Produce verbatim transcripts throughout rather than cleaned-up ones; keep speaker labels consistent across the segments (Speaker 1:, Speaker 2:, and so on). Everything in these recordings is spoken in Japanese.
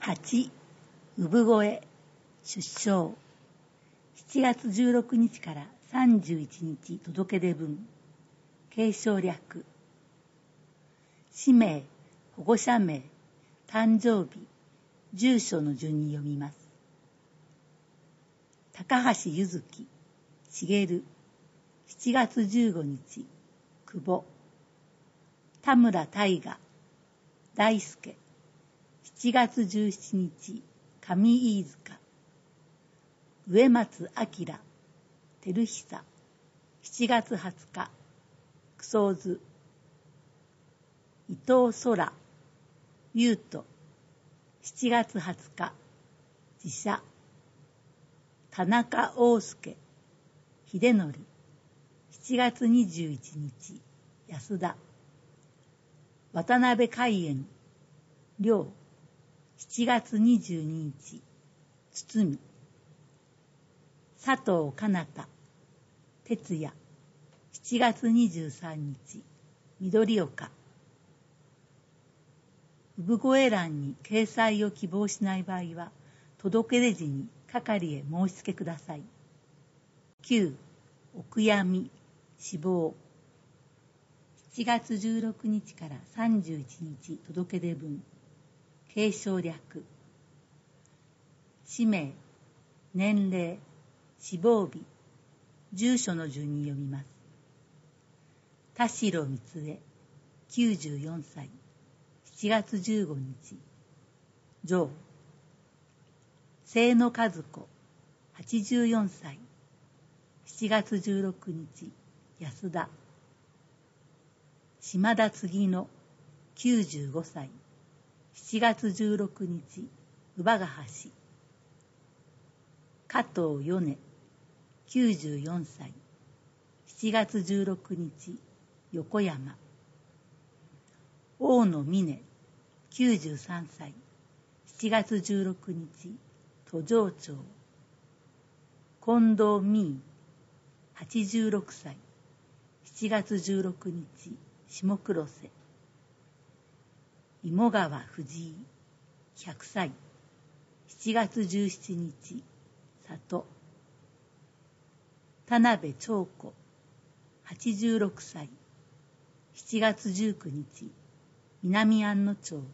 Speaker 1: はち. 産声出生しちがつじゅうろくにちからさんじゅういちにち届け出文継承略氏名、保護者名、誕生日、住所の順に読みます。高橋ゆずき、茂、しちがつじゅうごにち、久保。田村大河、大輔、しちがつじゅうしちにち、上飯塚。植松明、照久、しちがつはつか、草津。伊藤空、優斗、しちがつはつか、自社。田中大輔、秀則、しちがつにじゅういちにち、安田。渡辺海燕、亮、しちがつにじゅうににち、堤。佐藤かなた、哲也、しちがつにじゅうさんにち、緑岡。産声欄に掲載を希望しない場合は、届け出時に係へ申し付けください。きゅう. お悔やみ、死亡。しちがつじゅうろくにちからさんじゅういちにち届け出文、継承略。氏名、年齢、死亡日、住所の順に読みます。田代光恵、きゅうじゅうよんさい、しちがつじゅうごにち、上。清野和子、はちじゅうよんさい、しちがつじゅうろくにち、安田。島田次乃、きゅうじゅうごさい、しちがつじゅうろくにち、乳母ヶ橋。加藤米、きゅうじゅうよんさい、しちがつじゅうろくにち、横山。大野峰、きゅうじゅうさんさい、しちがつじゅうろくにち、途上町。近藤美衣、はちじゅうろくさい、しちがつじゅうろくにち、下黒瀬。芋川藤井、ひゃくさい、しちがつじゅうしちにち、里。田辺長子、はちじゅうろくさい、しちがつじゅうくにち、南安野町。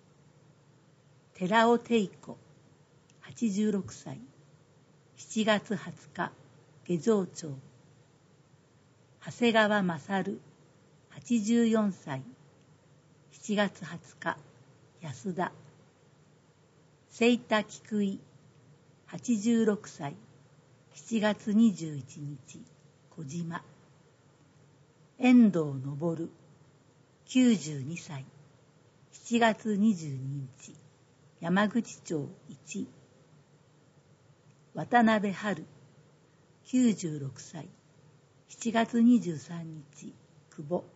Speaker 1: 寺尾貞子、はちじゅうろくさい、しちがつはつか、下城町。長谷川勝、はちじゅうよんさい、しちがつはつか、安田。清田菊井、はちじゅうろくさい、しちがつにじゅういちにち、小島。遠藤昇、きゅうじゅうにさい、しちがつにじゅうににち、山口町いち。渡辺春、きゅうじゅうろくさい、しちがつにじゅうさんにち、久保。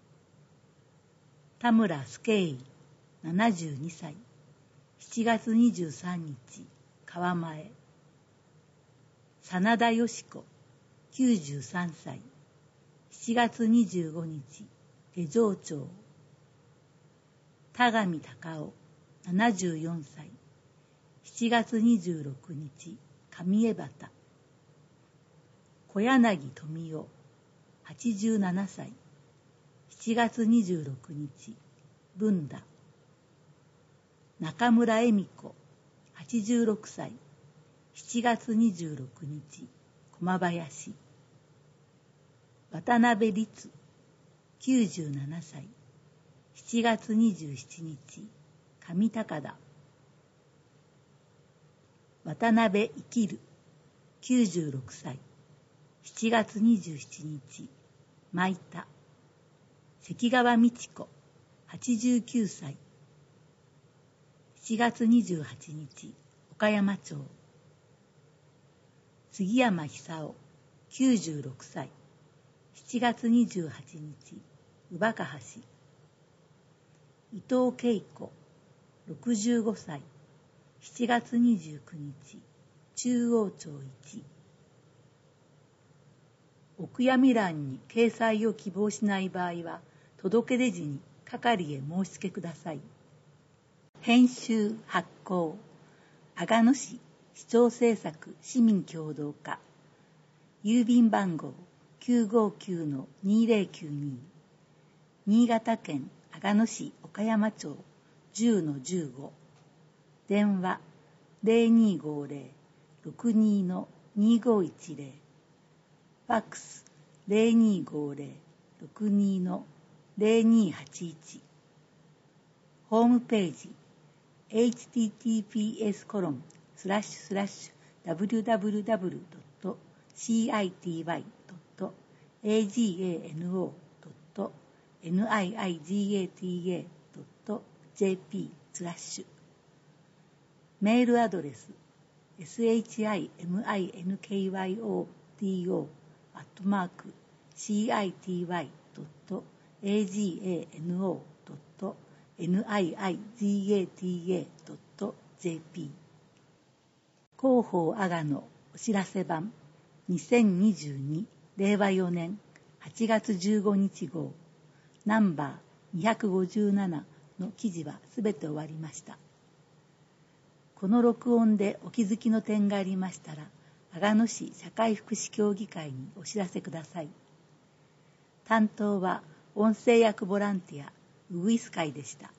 Speaker 1: 田村助井、ななじゅうにさい、しちがつにじゅうさんにち、川前。真田よし子、きゅうじゅうさんさい、しちがつにじゅうごにち、下城町。田上隆夫、ななじゅうよんさい、しちがつにじゅうろくにち、上江端。小柳富夫、はちじゅうななさい、しちがつにじゅうろくにち、文田。中村恵美子、はちじゅうろくさい、しちがつにじゅうろくにち、駒林。渡辺律、きゅうじゅうななさい、しちがつにじゅうしちにち、上高田。渡辺生きる、きゅうじゅうろくさい、しちがつにじゅうしちにち、舞田。関川美智子、はちじゅうきゅうさい、しちがつにじゅうはちにち、岡山町。杉山久夫、きゅうじゅうろくさい、しちがつにじゅうはちにち、乳母ヶ橋。伊藤恵子、ろくじゅうごさい、しちがつにじゅうくにち、中央町いち。お悔やみ欄に掲載を希望しない場合は、届け出時に係へ申し付けください。編集発行行、阿賀野市市長政策市民協働課、郵便番号 きゅうごきゅうのにぜろきゅうに、新潟県阿賀野市岡山町 じゅうのじゅうご、電話 ゼロにーごーゼロ ろくにーのにーごーいちゼロ、ファックス ゼロにーごーゼロ ろくにーのゼロにーはちいち、ホームページ エイチティーティーピーエス コロンスラッシュスラッシュ ダブリューダブリューダブリュー ドット シーアイティーワイ ドット エージーエーエヌオー ドット ニーアイアイジーエーティーエー ドット ジェーピー スラッシュ、メールアドレス エスエイチアイエムアイエヌケーワイオーティーオー アットマーク シーアイティーワイ ドット エージーエーエヌオー ドット ニーアイアイジーエーティーエー ドット ジェーピー。 広報阿賀野お知らせ版にせんにじゅうにれいわよねんはちがつじゅうごにち号ナンバーにひゃくごじゅうななの記事はすべて終わりました。この録音でお気づきの点がありましたら、阿賀野市社会福祉協議会にお知らせください。担当は音声役ボランティアウグイス会でした。